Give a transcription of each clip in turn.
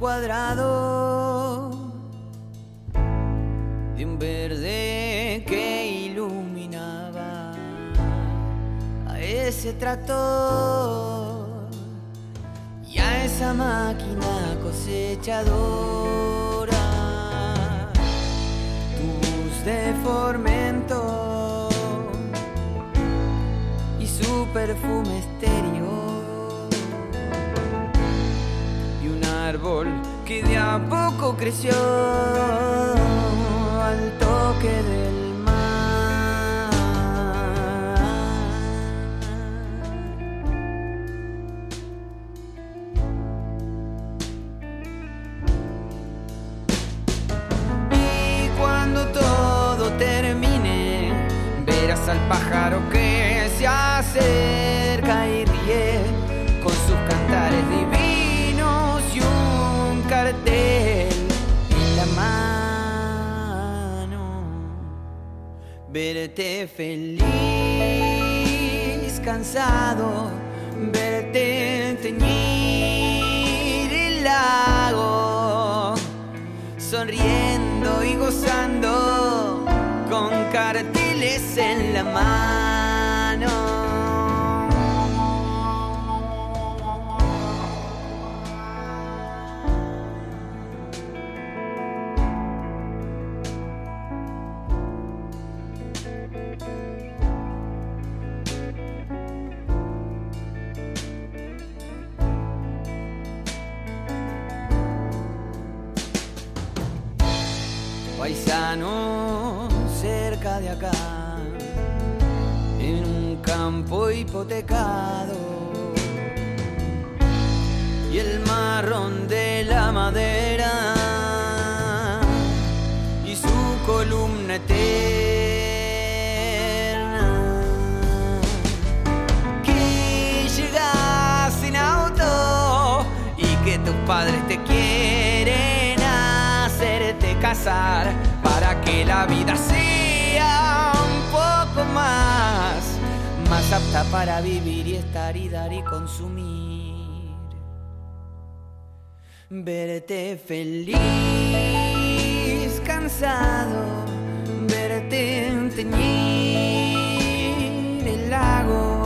cuadrado de un verde que iluminaba a ese tractor y a esa máquina cosechadora. Tu bus de Formento y su perfume exterior, y un árbol que de a poco creció al toque del mar. Y cuando todo termine, verás al pájaro que se acerca y ríe con sus cantares divinos y un cartel en la mano. Verte feliz, cansado, verte teñir el lago, sonriendo y gozando con carteles en la mano. Paisano cerca de acá, en un campo hipotecado, y el marrón de la madera y su columna eterna, que llegas en auto y que tus padres te quieren hacerte casar para que la vida sea un poco más apta para vivir y estar y dar y consumir. Verte feliz, cansado, verte teñir el lago,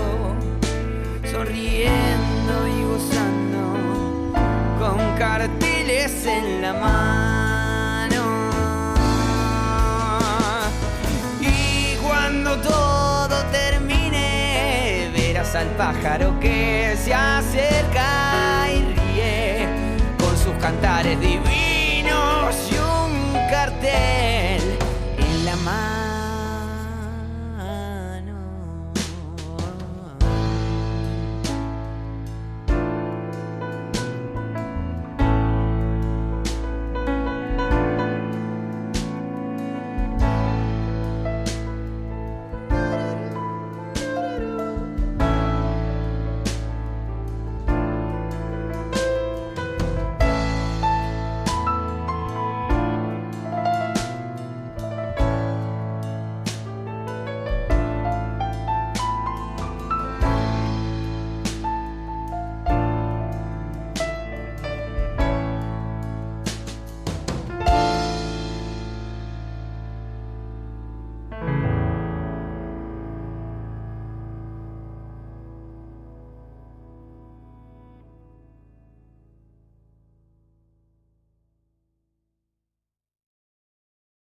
sonriendo y gozando con carteles en la mano. Y cuando todo termine, verás al pájaro que se acerca y ríe con sus cantares divinos y un cartel en la mano.